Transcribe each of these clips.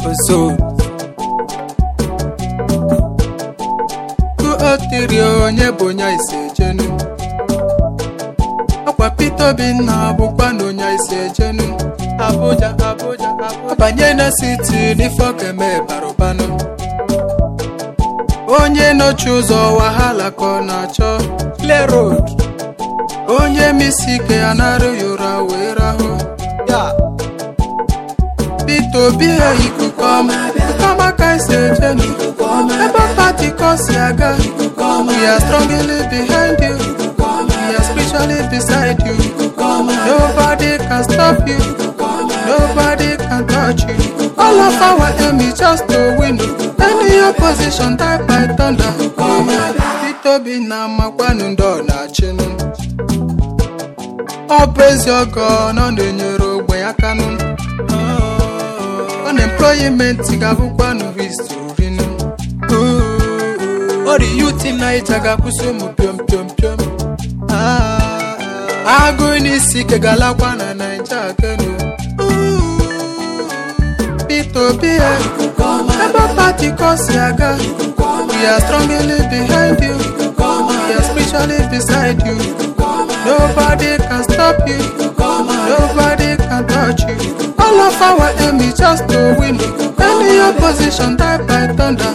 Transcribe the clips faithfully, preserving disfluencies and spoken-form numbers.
Ozo Ku otirio onye bụ nya ise jenu Akwa Peter Obi na bụkwa na onye ise jenu Abuja Abuja Abuja Abanye na city n'ifo keme barụbanụ Onye nochi ụzọ wahala ka ọ na-achọ Clear road Onye misi ike anarụ yura wee rahụ Ya Peter Obi ikuku ọma Kama ka ise jenu Ebe party kosi aga We are strongly behind you We are spiritually beside you Nobody can stop you Nobody can touch you All of our aim is just to win Any opposition die by thunder Peter Obi na makwanu ndo na chinu Ọ bụ ezi ọgọ nọ na-enyere ogbe ya kanụ Unemployment ga-abụkwanụ history nụ Ọ dị youth na ịja ga-akwụsị ụmụ piom piom piom Agụ n'isi ike galakwa na Naija kenu Peter Obi ebe party kosi aga We are strongly behind you We are spiritually beside you Nobody can stop you Nobody can touch you All of our aim is just to win Any opposition die by thunder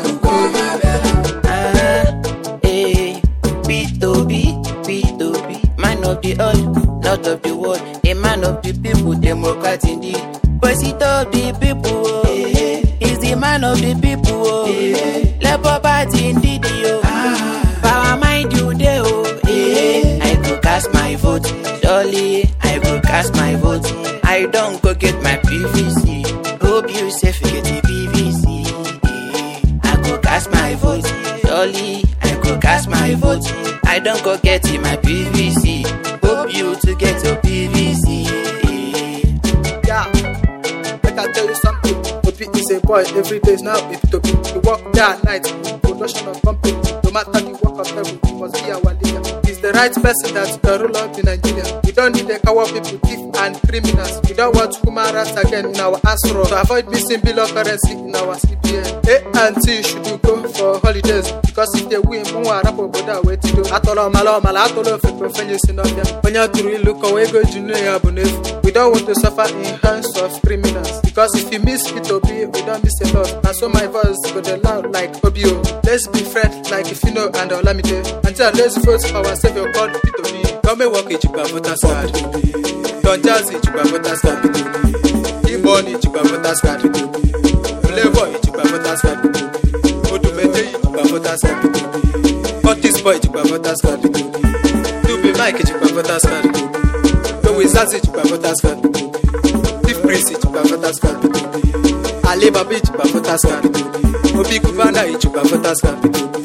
Hey, Peter Obi, Peter Obi, man of the earth, not of the world, a man of the people, Democrat indeed. President of the people, oh, he's the man of the people, oh, Labour Party indeed, oh, power mind you there, oh, I go cast my vote, surely I go cast my vote. I don't go get my P V C, hope you safe get the P V C. I go cast my vote, surely I go cast my vote. I don't go get in my P V C, hope you to get your P V C. Yeah, I can tell you something. Obi is a boy, every day is now a Peter Obi. You work day and night, production of company. No matter the work of level, he must be our leader. He's the right person that can rule out in Nigeria. We don't need a coward people, thief and criminals. We don't want human rights again in our asro. To avoid missing bill of currency in our C P N. A and T should go for holidays. Because if they win, we will rap about that way to do. Atolo malo malo atolo fepe fenye sinobia. Onya turu look away go junior abunef. We don't want to suffer in hands of criminals. Because if you miss Peter Obi, we don't miss a lot. And so my voice go the loud like Obio. Let's be friends like Ifino and Olamide. Until let's vote for our savior called Peter Obi. Come and walk in Chupa Voters card. Don't just in Chupa Voters card. Ibon in Chupa Voters card. Flavor in Chupa Voters card. Odumete in Chupa Voters card. Otis boy in Chupa Voters card. Dubi Mike in Chupa Voters card. The Wizards in Chupa Voters card. Thief Prince in Chupa Voters card. Ali Babi in Chupa Voters card. Obi Kubana in Chupa Voters card.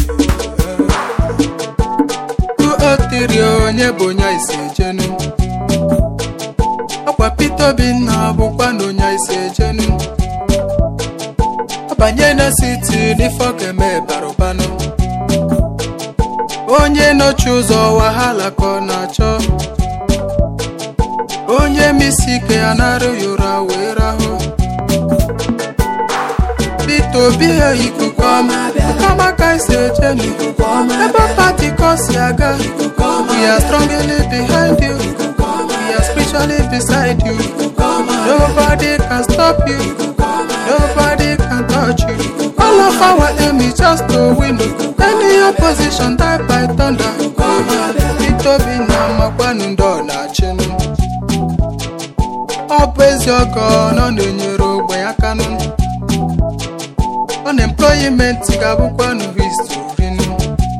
Otirio onye bụ nya ise jenu Akwa Peter Obi na bụkwa na onye ise jenu Abanye na city n'ifo keme barụbanụ Onye nochi ụzọ wahala ka ọ na-achọ Onye misi ike anarụ yura wee rahụ Peter Obi ikuku ọma Kama ka ise jenu Ebe party kosi aga We are strongly behind you We are spiritually beside you Nobody can stop you Nobody can touch you All of our aim is just to win Any opposition die by thunder Peter Obi na makwanu ndo na chinu Ọ bụ ezi ọgọ nọ na-enyere ogbe ya kanụ Unemployment ga-abụkwanụ history nụ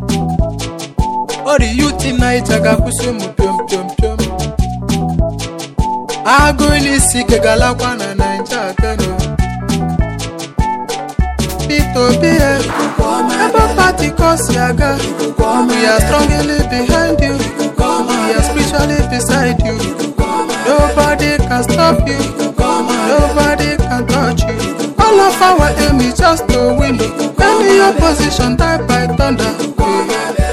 Ọ dị youth na ịja ga-akwụsị ụmụ piom piom piom Agụ n'isi ike galakwa na Naija kenu Peter Obi ebe party kosi aga We are strongly behind you We are spiritually beside you Nobody can stop you Nobody can touch you All of our aim is just to win Any opposition die by thunder